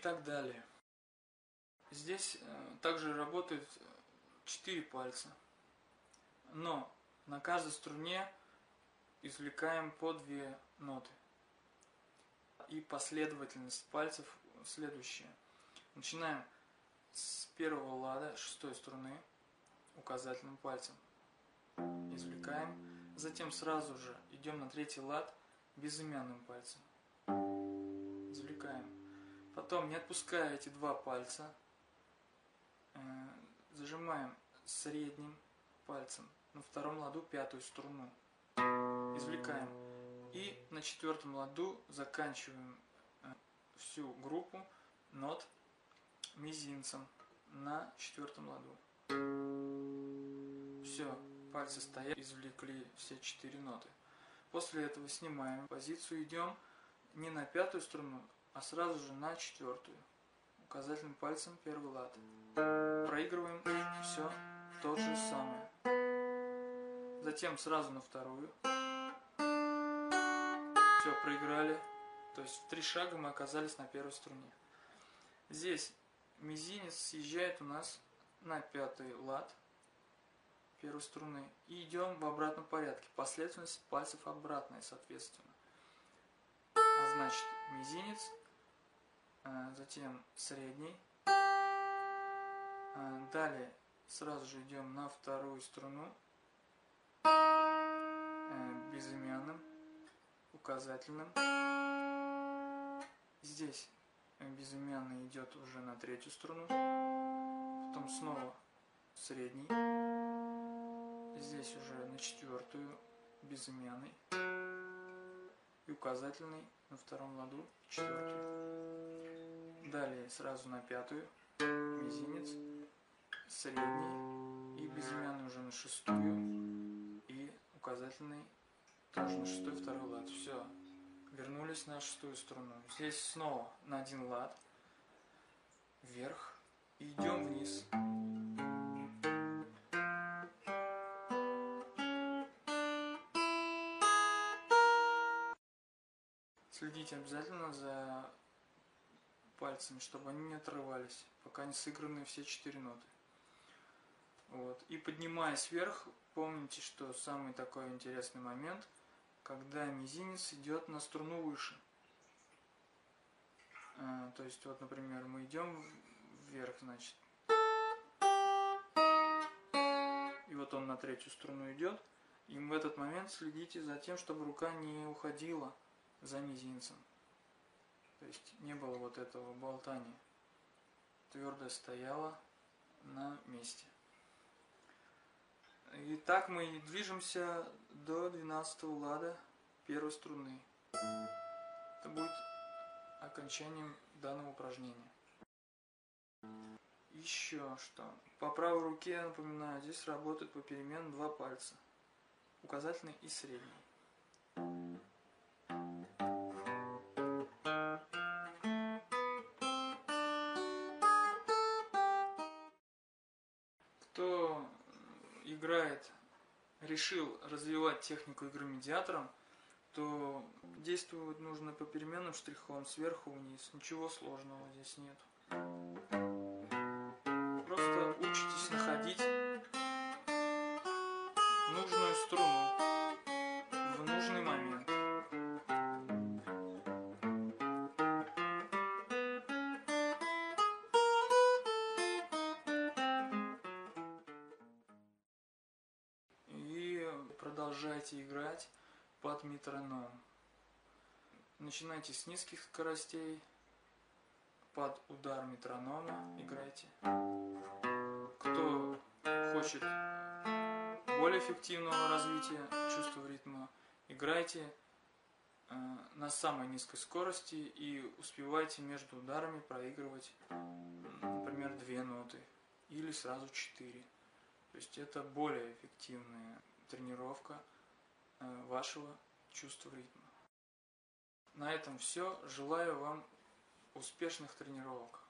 так далее. Здесь также работает 4 пальца, но на каждой струне извлекаем по 2 ноты. И последовательность пальцев следующая. Начинаем с первого лада 6 струны указательным пальцем. Извлекаем. Затем сразу же идем на 3 лад безымянным пальцем. Извлекаем. Потом, не отпуская эти 2 пальца, зажимаем средним пальцем на 2 ладу 5 струну. Извлекаем. И на 4 ладу заканчиваем всю группу нот мизинцем на 4 ладу. Все, пальцы стоят, извлекли все 4 ноты. После этого снимаем позицию, идем не на 5 струну, а сразу же на 4. Указательным пальцем 1 лад. Проигрываем все тот же самое. Затем сразу на 2. Все, проиграли. То есть в 3 шага мы оказались на 1 струне. Здесь мизинец съезжает у нас на 5 лад 1 струны. И идем в обратном порядке. Последовательность пальцев обратная, соответственно. А значит, мизинец, затем средний. Далее сразу же идем на 2 струну безымянным, указательным. Здесь безымянный идет уже на 3 струну. Потом снова средний. Здесь уже на 4 безымянный. И указательный на 2 ладу 4. Далее сразу на 5 мизинец, средний и безымянный уже на 6 и указательный тоже на 6 2 лад. Все, вернулись на 6 струну. Здесь снова на 1 лад вверх и идем вниз. Следите обязательно за пальцами, чтобы они не отрывались, пока не сыграны все 4 ноты. Вот. И поднимаясь вверх, помните, что самый такой интересный момент, когда мизинец идет на струну выше. То есть, вот, например, мы идем вверх, значит, и вот он на 3 струну идет, и в этот момент следите за тем, чтобы рука не уходила за мизинцем. То есть не было вот этого болтания. Твердо стояла на месте. И так мы движемся до 12 лада 1 струны. Это будет окончанием данного упражнения. Еще что. По правой руке, напоминаю, здесь работает попеременно 2 пальца. Указательный и средний. Кто решил развивать технику игры медиатором, то действовать нужно попеременным штрихом сверху вниз. Ничего сложного здесь нет. Просто учитесь находить нужную струну в нужный момент. И продолжайте играть под метроном. Начинайте с низких скоростей, под удар метронома играйте. Кто хочет более эффективного развития чувства ритма, играйте на самой низкой скорости и успевайте между ударами проигрывать, например, 2 ноты или сразу 4. То есть это более эффективная тренировка вашего чувства ритма. На этом все. Желаю вам успешных тренировок.